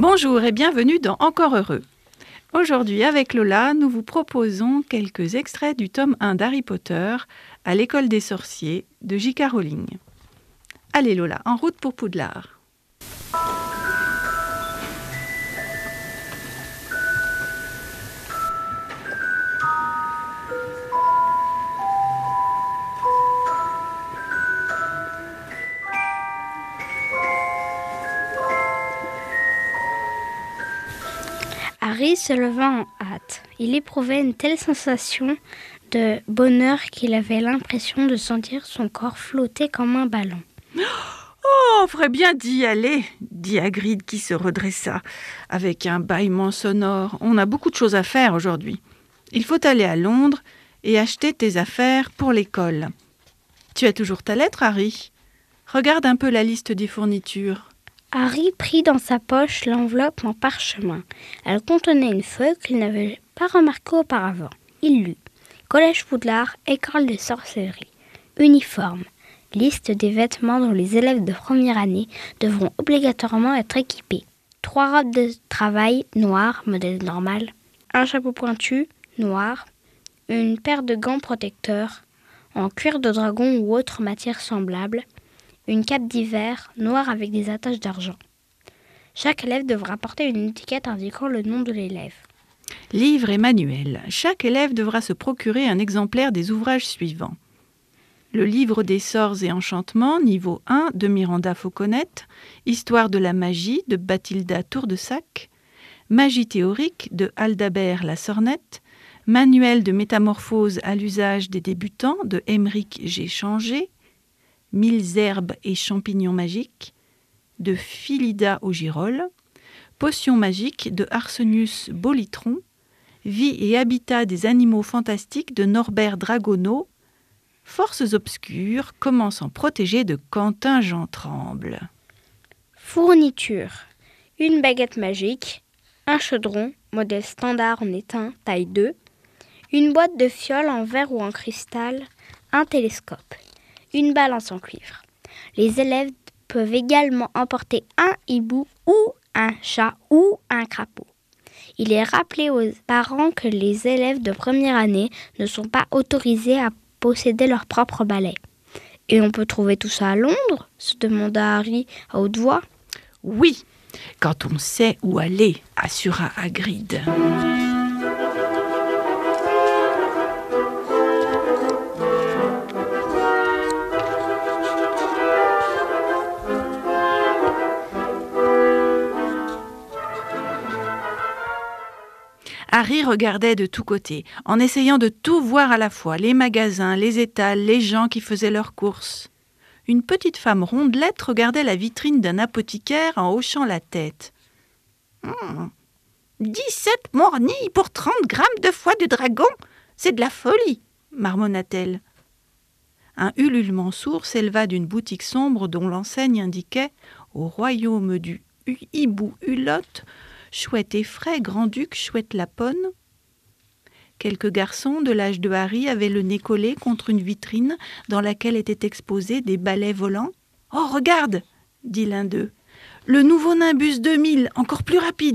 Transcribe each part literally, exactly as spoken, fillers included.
Bonjour et bienvenue dans Encore heureux. Aujourd'hui, avec Lola, nous vous proposons quelques extraits du tome un d'Harry Potter à l'école des sorciers de J K Rowling. Allez Lola, en route pour Poudlard. Harry se leva en hâte. Il éprouvait une telle sensation de bonheur qu'il avait l'impression de sentir son corps flotter comme un ballon. Oh, on ferait bien d'y aller, dit Hagrid qui se redressa avec un bâillement sonore. On a beaucoup de choses à faire aujourd'hui. Il faut aller à Londres et acheter tes affaires pour l'école. Tu as toujours ta lettre, Harry ? Regarde un peu la liste des fournitures. Harry prit dans sa poche l'enveloppe en parchemin. Elle contenait une feuille qu'il n'avait pas remarquée auparavant. Il lut « Collège Poudlard, école de sorcellerie. Uniforme. Liste des vêtements dont les élèves de première année devront obligatoirement être équipés. Trois robes de travail noires, modèle normal. Un chapeau pointu, noir. Une paire de gants protecteurs, en cuir de dragon ou autre matière semblable. Une cape d'hiver, noire avec des attaches d'argent. Chaque élève devra porter une étiquette indiquant le nom de l'élève. Livre et manuel. Chaque élève devra se procurer un exemplaire des ouvrages suivants. Le livre des sorts et enchantements, niveau un, de Miranda Fauconnette. Histoire de la magie, de Bathilda Tour-de-Sac. Magie théorique, de Aldabert la Sornette. Manuel de métamorphose à l'usage des débutants, de Émeric G. Changé. Mille herbes et champignons magiques, de Philida au girolles, Potions magiques de Arsenius Bolitron, Vie et habitat des animaux fantastiques de Norbert Dragoneau, Forces obscures, comment s'en protéger de Quentin Jean Tremble. Fourniture. Une baguette magique, un chaudron, modèle standard en étain, taille deux, une boîte de fioles en verre ou en cristal, un télescope. Une balance en cuivre. Les élèves peuvent également emporter un hibou ou un chat ou un crapaud. Il est rappelé aux parents que les élèves de première année ne sont pas autorisés à posséder leur propre balai. Et on peut trouver tout ça à Londres ? Se demanda Harry à haute voix. Oui, quand on sait où aller, assura Hagrid. Harry regardait de tous côtés, en essayant de tout voir à la fois, les magasins, les étals, les gens qui faisaient leurs courses. Une petite femme rondelette regardait la vitrine d'un apothicaire en hochant la tête. Hmm, dix-sept mornies pour trente grammes de foie de dragon, c'est de la folie, marmonna-t-elle. Un ululement sourd s'éleva d'une boutique sombre dont l'enseigne indiquait « Au royaume du hibou hulotte », Chouette et frais, grand-duc, chouette lapone. Quelques garçons de l'âge de Harry avaient le nez collé contre une vitrine dans laquelle étaient exposés des balais volants. « Oh, regarde !» dit l'un d'eux. « Le nouveau Nimbus deux mille, encore plus rapide !»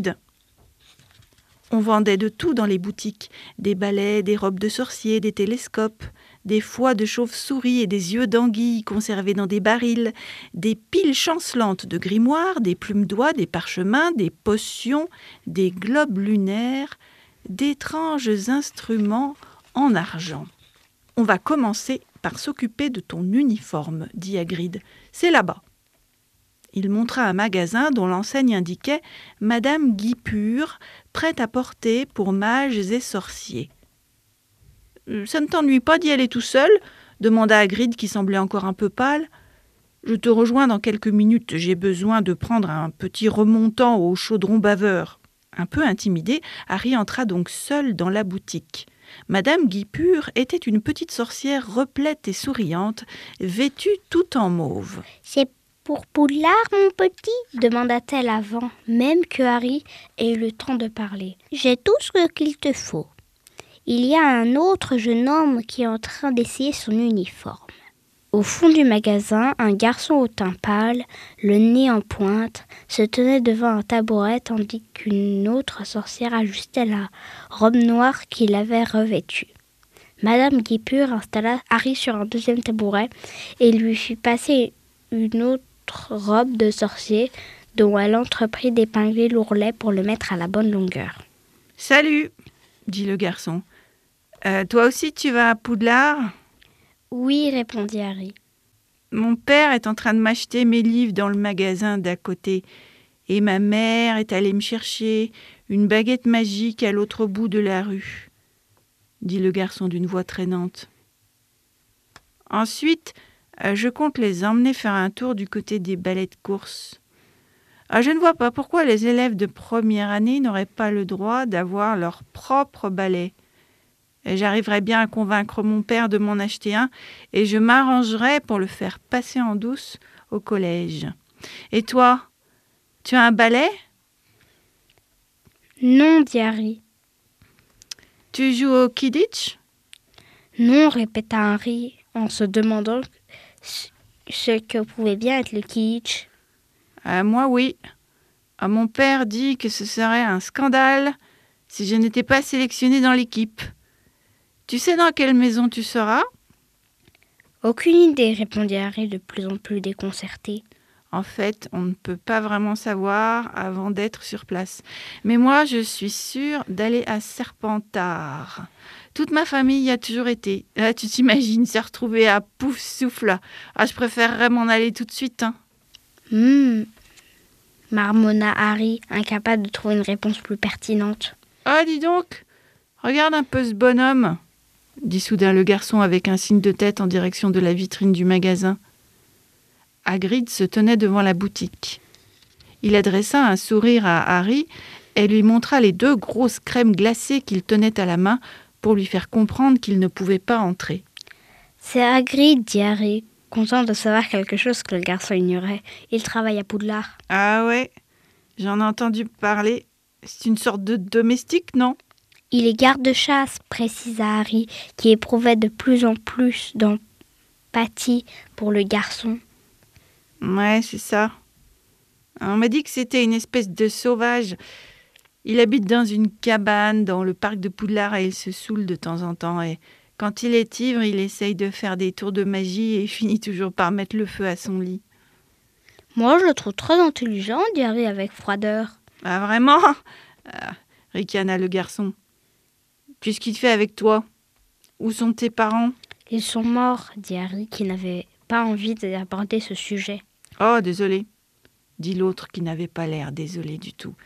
On vendait de tout dans les boutiques, des balais, des robes de sorciers, des télescopes, des foies de chauve-souris et des yeux d'anguille conservés dans des barils, des piles chancelantes de grimoires, des plumes d'oie, des parchemins, des potions, des globes lunaires, d'étranges instruments en argent. « On va commencer par s'occuper de ton uniforme, dit Hagrid. C'est là-bas. » Il montra un magasin dont l'enseigne indiquait « Madame Guipure, prête à porter pour mages et sorciers ». « Ça ne t'ennuie pas d'y aller tout seul ?» demanda Hagrid qui semblait encore un peu pâle. « Je te rejoins dans quelques minutes. J'ai besoin de prendre un petit remontant au chaudron baveur. » Un peu intimidé, Harry entra donc seul dans la boutique. Madame Guipure était une petite sorcière replète et souriante, vêtue tout en mauve. « C'est pour Poudlard, mon petit ?» demanda-t-elle avant même que Harry ait eu le temps de parler. « J'ai tout ce qu'il te faut. » Il y a un autre jeune homme qui est en train d'essayer son uniforme. « Au fond du magasin, un garçon au teint pâle, le nez en pointe, se tenait devant un tabouret tandis qu'une autre sorcière ajustait la robe noire qu'il avait revêtue. Madame Guipure installa Harry sur un deuxième tabouret et lui fit passer une autre robe de sorcier dont elle entreprit d'épingler l'ourlet pour le mettre à la bonne longueur. « Salut !» dit le garçon. Euh, « Toi aussi tu vas à Poudlard ?»« Oui, répondit Harry. Mon père est en train de m'acheter mes livres dans le magasin d'à côté. Et ma mère est allée me chercher une baguette magique à l'autre bout de la rue, » dit le garçon d'une voix traînante. « Ensuite, euh, je compte les emmener faire un tour du côté des ballets de course. Ah, je ne vois pas pourquoi les élèves de première année n'auraient pas le droit d'avoir leur propre ballet. Et j'arriverai bien à convaincre mon père de m'en acheter un et je m'arrangerai pour le faire passer en douce au collège. Et toi, tu as un ballet ? » ?»« Non, dit Harry. »« Tu joues au Quidditch ?»« Non, répéta Harry en se demandant ce que pouvait bien être le Quidditch. »« Ah, moi, oui. Ah, mon père dit que ce serait un scandale si je n'étais pas sélectionnée dans l'équipe. Tu sais dans quelle maison tu seras ? » ?»« Aucune idée, répondit Harry de plus en plus déconcerté. »« En fait, on ne peut pas vraiment savoir avant d'être sur place. Mais moi, je suis sûre d'aller à Serpentard. Toute ma famille y a toujours été. Là, tu t'imagines se retrouver à Poufsouffle. Ah, je préférerais m'en aller tout de suite. Hein. » Hum, marmonna Harry, incapable de trouver une réponse plus pertinente. « Ah, dis donc, regarde un peu ce bonhomme, » dit soudain le garçon avec un signe de tête en direction de la vitrine du magasin. Hagrid se tenait devant la boutique. Il adressa un sourire à Harry et lui montra les deux grosses crèmes glacées qu'il tenait à la main pour lui faire comprendre qu'il ne pouvait pas entrer. « C'est Hagrid, dit Harry, content de savoir quelque chose que le garçon ignorait. Il travaille à Poudlard. »« Ah ouais, j'en ai entendu parler. C'est une sorte de domestique, non ?»« Il est garde-chasse, précisa Harry, qui éprouvait de plus en plus d'empathie pour le garçon. »« Ouais, c'est ça. On m'a dit que c'était une espèce de sauvage. Il habite dans une cabane dans le parc de Poudlard et il se saoule de temps en temps. Et quand il est ivre, il essaye de faire des tours de magie et finit toujours par mettre le feu à son lit. »« Moi, je le trouve très intelligent, dit Harry avec froideur. »« Ah, vraiment ?» ah, ricana le garçon. « Qu'est-ce qu'il fait avec toi ? Où sont tes parents ? » ?»« Ils sont morts, dit Harry, qui n'avait pas envie d'aborder ce sujet. »« Oh, désolé, dit l'autre qui n'avait pas l'air désolé du tout.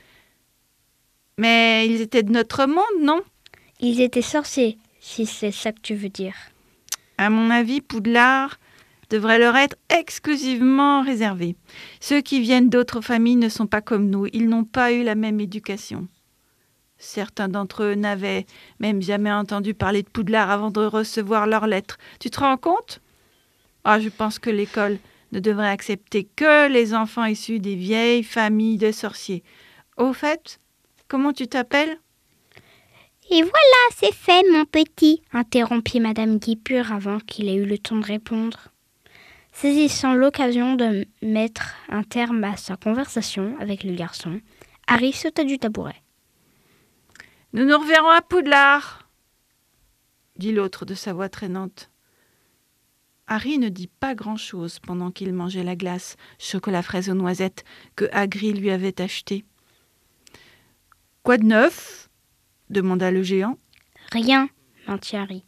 « Mais ils étaient de notre monde, non ? » ?»« Ils étaient sorciers, si c'est ça que tu veux dire. »« À mon avis, Poudlard devrait leur être exclusivement réservé. Ceux qui viennent d'autres familles ne sont pas comme nous, ils n'ont pas eu la même éducation. Certains d'entre eux n'avaient même jamais entendu parler de Poudlard avant de recevoir leurs lettres. Tu te rends compte ? Ah, je pense que l'école ne devrait accepter que les enfants issus des vieilles familles de sorciers. Au fait, comment tu t'appelles ? » ?»« Et voilà, c'est fait, mon petit, interrompit Madame Guipure avant qu'il ait eu le temps de répondre. Saisissant l'occasion de mettre un terme à sa conversation avec le garçon, Harry sauta du tabouret. « Nous nous reverrons à Poudlard, » dit l'autre de sa voix traînante. Harry ne dit pas grand-chose pendant qu'il mangeait la glace chocolat fraise aux noisettes que Hagrid lui avait achetée. « Quoi de neuf ? » demanda le géant. « Rien, » mentit Harry.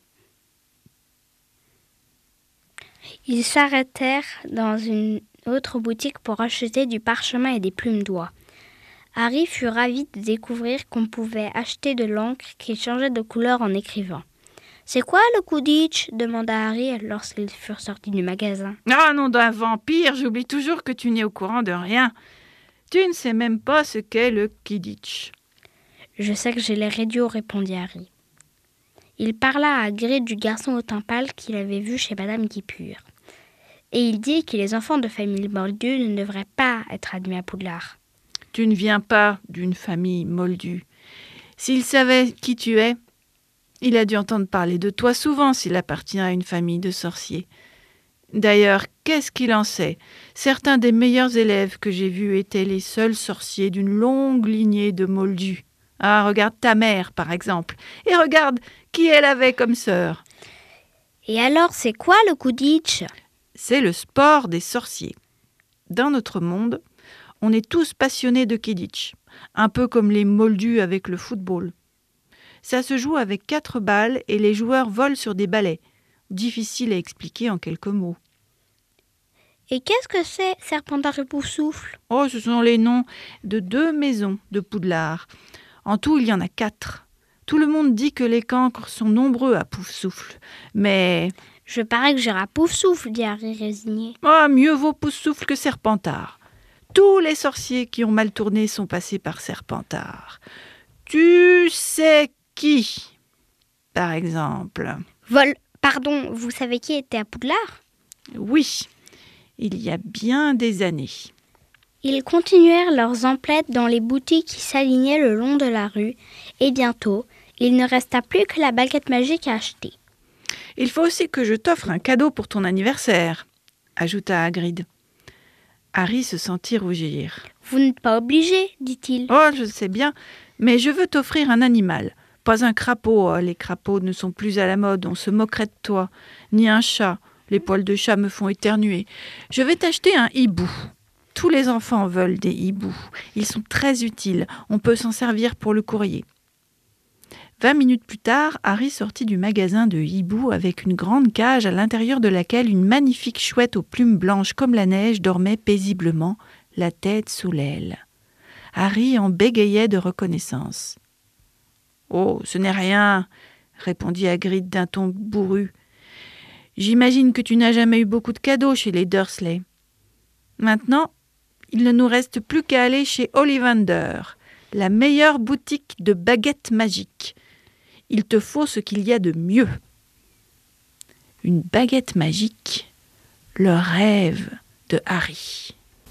Ils s'arrêtèrent dans une autre boutique pour acheter du parchemin et des plumes d'oie. Harry fut ravi de découvrir qu'on pouvait acheter de l'encre qui changeait de couleur en écrivant. « C'est quoi le Quidditch ?» demanda Harry lorsqu'ils furent sortis du magasin. « Ah, nom d'un vampire, j'oublie toujours que tu n'es au courant de rien. Tu ne sais même pas ce qu'est le Quidditch. »« Je sais que j'ai l'air idiot, » répondit Harry. Il parla à Hagrid du garçon au teint pâle qu'il avait vu chez Madame Guipure. Et il dit que les enfants de famille moldue ne devraient pas être admis à Poudlard. « Tu ne viens pas d'une famille moldue. S'il savait qui tu es, il a dû entendre parler de toi souvent s'il appartient à une famille de sorciers. D'ailleurs, qu'est-ce qu'il en sait? Certains des meilleurs élèves que j'ai vus étaient les seuls sorciers d'une longue lignée de moldus. Ah, regarde ta mère, par exemple, et regarde qui elle avait comme sœur. Et alors, c'est quoi le Quidditch? C'est le sport des sorciers. Dans notre monde, on est tous passionnés de Quidditch, un peu comme les moldus avec le football. Ça se joue avec quatre balles et les joueurs volent sur des balais. Difficile à expliquer en quelques mots. Et qu'est-ce que c'est, Serpentard et Poufsouffle? Oh, ce sont les noms de deux maisons de Poudlard. En tout, il y en a quatre. Tout le monde dit que les cancres sont nombreux à Poufsouffle, mais... Je parie que j'irai à Poufsouffle, dit Harry résigné. Oh, mieux vaut Poufsouffle que Serpentard. Tous les sorciers qui ont mal tourné sont passés par Serpentard. Tu sais qui, par exemple? Vol... Pardon, vous savez qui était à Poudlard? Oui, il y a bien des années. Ils continuèrent leurs emplettes dans les boutiques qui s'alignaient le long de la rue, et bientôt, il ne resta plus que la baguette magique à acheter. Il faut aussi que je t'offre un cadeau pour ton anniversaire, ajouta Hagrid. Harry se sentit rougir. Vous n'êtes pas obligé, dit-il. Oh, je sais bien, mais je veux t'offrir un animal. Pas un crapaud, oh, les crapauds ne sont plus à la mode, on se moquerait de toi. Ni un chat, les poils de chat me font éternuer. Je vais t'acheter un hibou. Tous les enfants veulent des hiboux. Ils sont très utiles, on peut s'en servir pour le courrier. Vingt minutes plus tard, Harry sortit du magasin de hiboux avec une grande cage à l'intérieur de laquelle une magnifique chouette aux plumes blanches comme la neige dormait paisiblement, la tête sous l'aile. Harry en bégayait de reconnaissance. « Oh, ce n'est rien, » répondit Hagrid d'un ton bourru. « J'imagine que tu n'as jamais eu beaucoup de cadeaux chez les Dursley. Maintenant, il ne nous reste plus qu'à aller chez Ollivander, la meilleure boutique de baguettes magiques. Il te faut ce qu'il y a de mieux. » Une baguette magique, le rêve de Harry.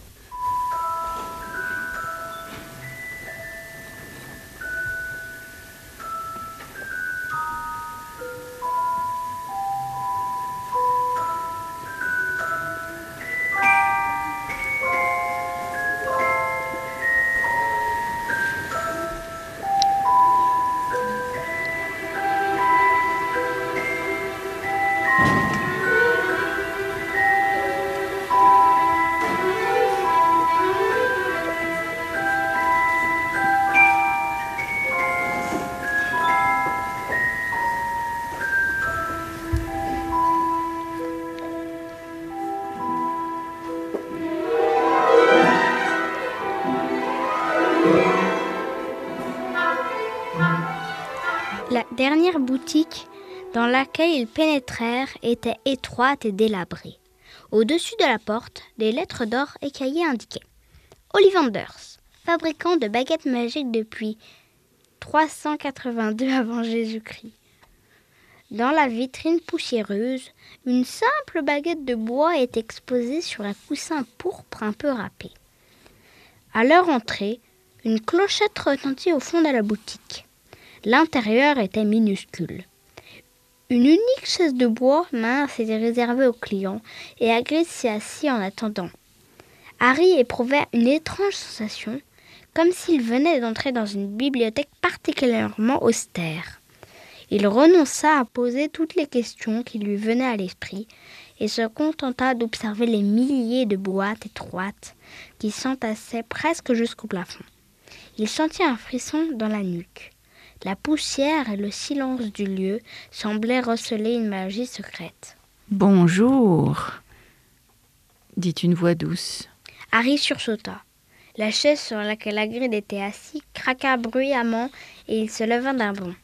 La dernière boutique dans laquelle ils pénétrèrent était étroite et délabrée. Au-dessus de la porte, des lettres d'or écaillées indiquaient « Ollivanders, fabricant de baguettes magiques depuis trois cent quatre-vingt-deux avant Jésus-Christ. » Dans la vitrine poussiéreuse, une simple baguette de bois est exposée sur un coussin pourpre un peu râpé. À leur entrée, une clochette retentit au fond de la boutique. L'intérieur était minuscule. Une unique chaise de bois mince était réservée aux clients et Hagrid s'y assit en attendant. Harry éprouvait une étrange sensation, comme s'il venait d'entrer dans une bibliothèque particulièrement austère. Il renonça à poser toutes les questions qui lui venaient à l'esprit et se contenta d'observer les milliers de boîtes étroites qui s'entassaient presque jusqu'au plafond. Il sentit un frisson dans la nuque. La poussière et le silence du lieu semblaient receler une magie secrète. « Bonjour » dit une voix douce. Harry sursauta. La chaise sur laquelle Hagrid était assis craqua bruyamment et il se leva d'un bond.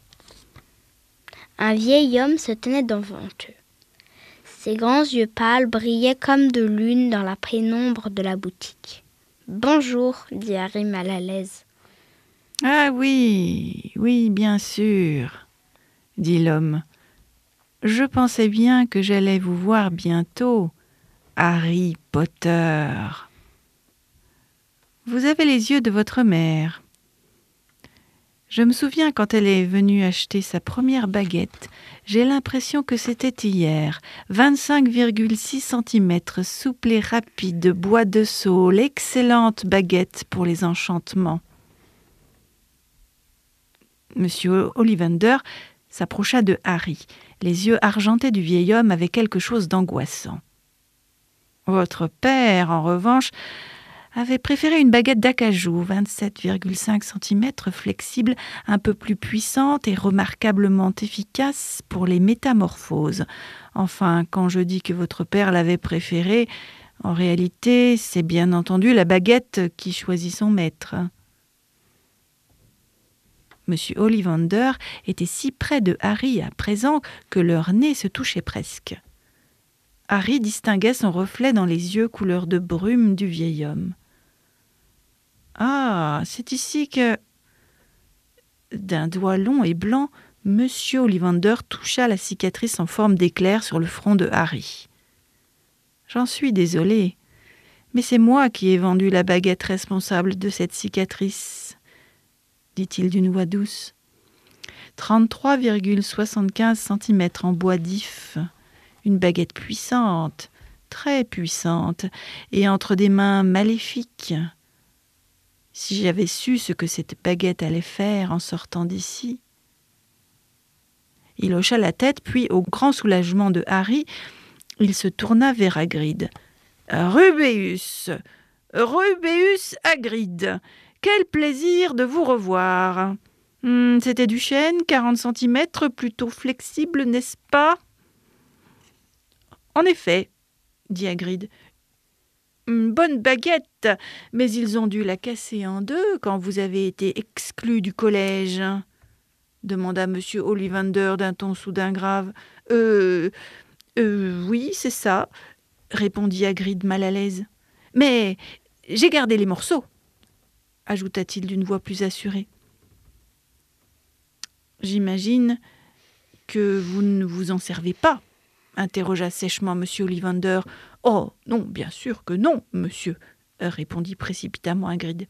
Un vieil homme se tenait devant eux. Ses grands yeux pâles brillaient comme de lune dans la pénombre de la boutique. « Bonjour » dit Harry mal à l'aise. « Ah oui, oui, bien sûr, » dit l'homme. « Je pensais bien que j'allais vous voir bientôt, Harry Potter. Vous avez les yeux de votre mère. Je me souviens quand elle est venue acheter sa première baguette, j'ai l'impression que c'était hier. vingt-cinq virgule six centimètres, souple et rapide, bois de saule, excellente baguette pour les enchantements. Monsieur Ollivander s'approcha de Harry. Les yeux argentés du vieil homme avaient quelque chose d'angoissant. Votre père, en revanche, avait préféré une baguette d'acajou, vingt-sept virgule cinq centimètres, flexible, un peu plus puissante et remarquablement efficace pour les métamorphoses. Enfin, quand je dis que votre père l'avait préférée, en réalité, c'est bien entendu la baguette qui choisit son maître. Monsieur Ollivander était si près de Harry à présent que leurs nez se touchaient presque. Harry distinguait son reflet dans les yeux couleur de brume du vieil homme. « Ah, c'est ici que... » D'un doigt long et blanc, Monsieur Ollivander toucha la cicatrice en forme d'éclair sur le front de Harry. « J'en suis désolé, mais c'est moi qui ai vendu la baguette responsable de cette cicatrice, » dit-il d'une voix douce. « trente-trois virgule soixante-quinze centimètres en bois d'if. Une baguette puissante, très puissante, et entre des mains maléfiques. Si j'avais su ce que cette baguette allait faire en sortant d'ici. » Il hocha la tête, puis, au grand soulagement de Harry, il se tourna vers Hagrid. « Rubéus, Rubéus Hagrid, quel plaisir de vous revoir. Hum, C'était du chêne, quarante centimètres, plutôt flexible, n'est-ce pas ?» « En effet, » dit Hagrid. « Une bonne baguette, mais ils ont dû la casser en deux quand vous avez été exclu du collège, » demanda Monsieur Ollivander d'un ton soudain grave. « Euh... euh oui, c'est ça, » répondit Hagrid mal à l'aise. « Mais j'ai gardé les morceaux, » ajouta-t-il d'une voix plus assurée. « J'imagine que vous ne vous en servez pas, » interrogea sèchement Monsieur Ollivander. « Oh, non, bien sûr que non, monsieur, » répondit précipitamment Hagrid.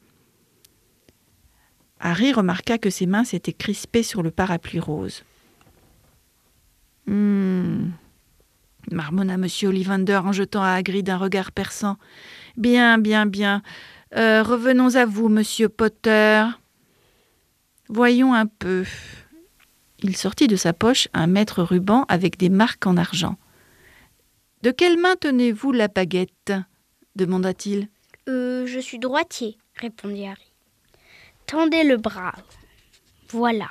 Harry remarqua que ses mains s'étaient crispées sur le parapluie rose. « Hum, marmonna Monsieur Ollivander en jetant à Hagrid un regard perçant. « Bien, bien, bien. Euh, revenons à vous, Monsieur Potter. Voyons un peu. » Il sortit de sa poche un mètre ruban avec des marques en argent. « De quelle main tenez-vous la baguette ?» demanda-t-il. Euh, je suis droitier, répondit Harry. Tendez le bras. Voilà.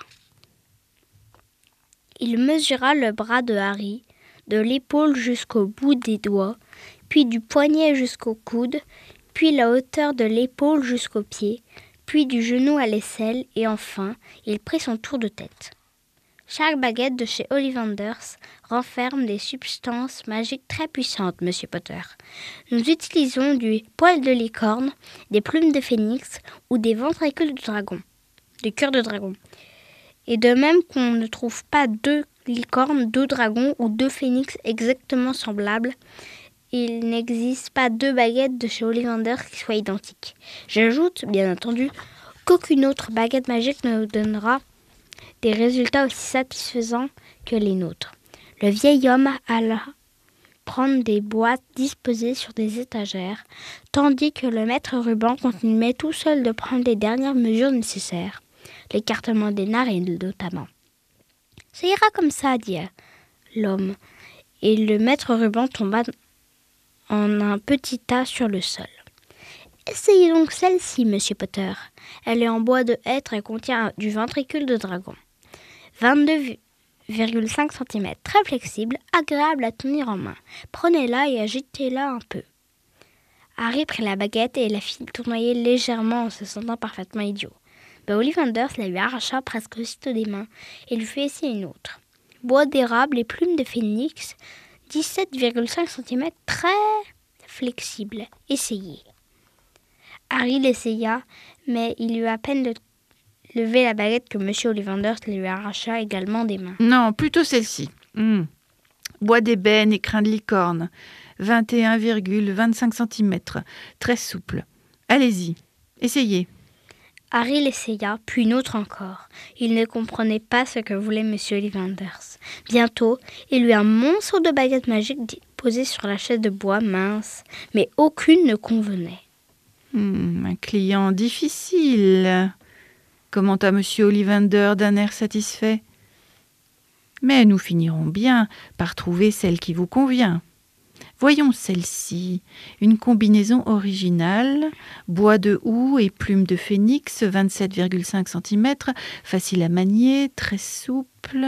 Il mesura le bras de Harry, de l'épaule jusqu'au bout des doigts, puis du poignet jusqu'au coude, puis la hauteur de l'épaule jusqu'au pied, puis du genou à l'aisselle, et enfin, il prit son tour de tête. Chaque baguette de chez Ollivanders renferme des substances magiques très puissantes, Monsieur Potter. Nous utilisons du poil de licorne, des plumes de phénix ou des ventricules de dragon, de cœur de dragon. Et de même qu'on ne trouve pas deux licornes, deux dragons ou deux phénix exactement semblables, il n'existe pas deux baguettes de chez Ollivanders qui soient identiques. J'ajoute, bien entendu, qu'aucune autre baguette magique ne nous donnera des résultats aussi satisfaisants que les nôtres. Le vieil homme alla prendre des boîtes disposées sur des étagères, tandis que le maître ruban continuait tout seul de prendre les dernières mesures nécessaires, l'écartement des narines notamment. « Ça ira comme ça, dit l'homme, et le maître ruban tomba en un petit tas sur le sol. « Essayez donc celle-ci, Monsieur Potter. Elle est en bois de hêtre et contient du ventricule de dragon. vingt-deux virgule cinq centimètres, très flexible, agréable à tenir en main. Prenez-la et agitez-la un peu. » Harry prit la baguette et la fit tournoyer légèrement en se sentant parfaitement idiot. Mais Ollivanders la lui arracha presque aussitôt des mains et lui fit essayer une autre. Bois d'érable et plumes de phénix, dix-sept virgule cinq centimètres, très flexible. Essayez. Harry l'essaya, mais il eut à peine de lever la baguette que Monsieur Ollivanders lui arracha également des mains. « Non, plutôt celle-ci. Mmh. Bois d'ébène et crin de licorne, vingt et un virgule vingt-cinq centimètres, très souple. Allez-y, essayez. » Harry l'essaya, puis une autre encore. Il ne comprenait pas ce que voulait M. Ollivanders. Bientôt, il eut un monstre de baguette magique posé sur la chaise de bois mince, mais aucune ne convenait. Hmm, un client difficile, commenta M. Ollivander d'un air satisfait. Mais nous finirons bien par trouver celle qui vous convient. Voyons celle-ci, une combinaison originale, bois de houx et plumes de phénix, vingt-sept virgule cinq centimètres, facile à manier, très souple.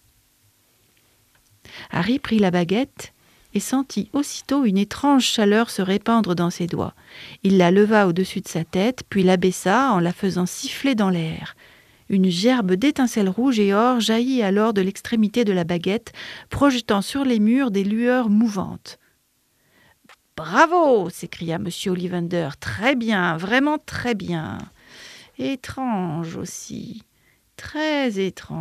Harry prit la baguette et sentit aussitôt une étrange chaleur se répandre dans ses doigts. Il la leva au-dessus de sa tête, puis l'abaissa en la faisant siffler dans l'air. Une gerbe d'étincelles rouges et or jaillit alors de l'extrémité de la baguette, projetant sur les murs des lueurs mouvantes. « Bravo !» s'écria M. Ollivander. « Très bien, vraiment très bien. Étrange aussi, très étrange. »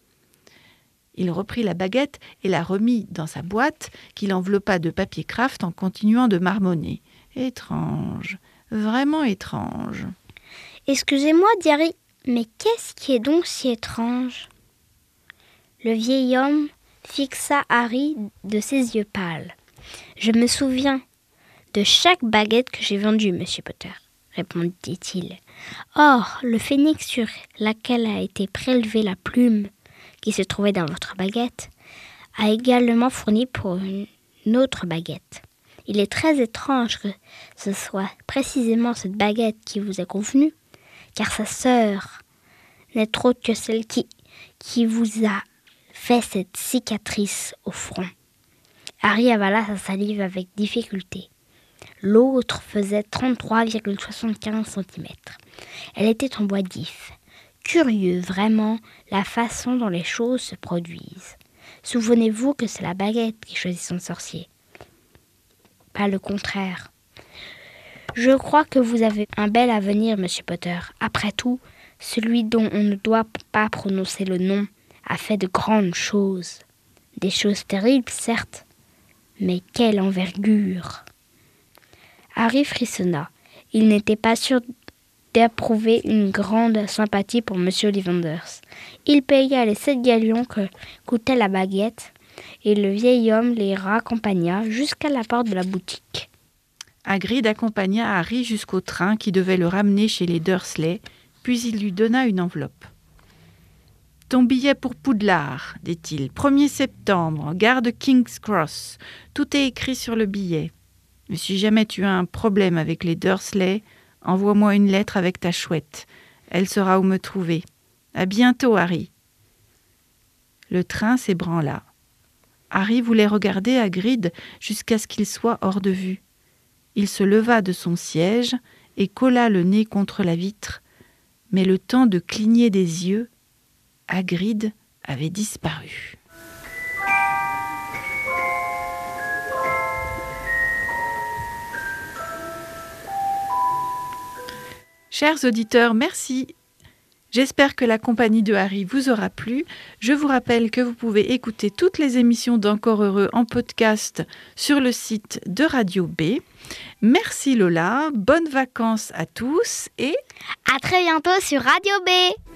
Il reprit la baguette et la remit dans sa boîte, qu'il enveloppa de papier kraft en continuant de marmonner. « Étrange, vraiment étrange. » « Excusez-moi, dit Harry, mais qu'est-ce qui est donc si étrange ?» Le vieil homme fixa Harry de ses yeux pâles. « Je me souviens de chaque baguette que j'ai vendue, Monsieur Potter, » répondit-il. « Or, le phénix sur laquelle a été prélevée la plume qui se trouvait dans votre baguette a également fourni pour une autre baguette. Il est très étrange que ce soit précisément cette baguette qui vous est convenue, car sa sœur n'est autre que celle qui, qui vous a fait cette cicatrice au front. » Harry avala sa salive avec difficulté. L'autre faisait trente-trois virgule soixante-quinze centimètres. Elle était en bois d'if. Curieux, vraiment, la façon dont les choses se produisent. Souvenez-vous que c'est la baguette qui choisit son sorcier. Pas le contraire. Je crois que vous avez un bel avenir, Monsieur Potter. Après tout, celui dont on ne doit pas prononcer le nom a fait de grandes choses. Des choses terribles, certes, mais quelle envergure! Harry frissonna. Il n'était pas sûr d'approuver une grande sympathie pour M. Ollivanders. Il paya les sept galions que coûtait la baguette, et le vieil homme les raccompagna jusqu'à la porte de la boutique. Hagrid accompagna Harry jusqu'au train qui devait le ramener chez les Dursley, puis il lui donna une enveloppe. « Ton billet pour Poudlard, dit-il, premier septembre, gare de King's Cross. Tout est écrit sur le billet. Mais si jamais tu as un problème avec les Dursley, envoie-moi une lettre avec ta chouette. Elle saura où me trouver. À bientôt, Harry. » Le train s'ébranla. Harry voulait regarder Hagrid jusqu'à ce qu'il soit hors de vue. Il se leva de son siège et colla le nez contre la vitre, mais le temps de cligner des yeux, Hagrid avait disparu. Chers auditeurs, merci. J'espère que la compagnie de Harry vous aura plu. Je vous rappelle que vous pouvez écouter toutes les émissions d'Encore Heureux en podcast sur le site de Radio B. Merci Lola, bonnes vacances à tous et à très bientôt sur Radio B.